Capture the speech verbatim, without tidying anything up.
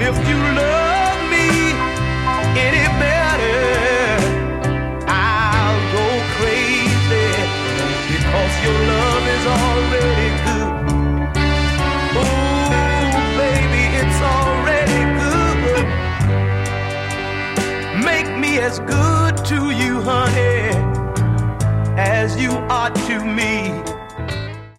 If you love me any better, I'll go crazy because your love is already good. Oh, baby, it's already good. Make me as good to you, honey, as you are to me.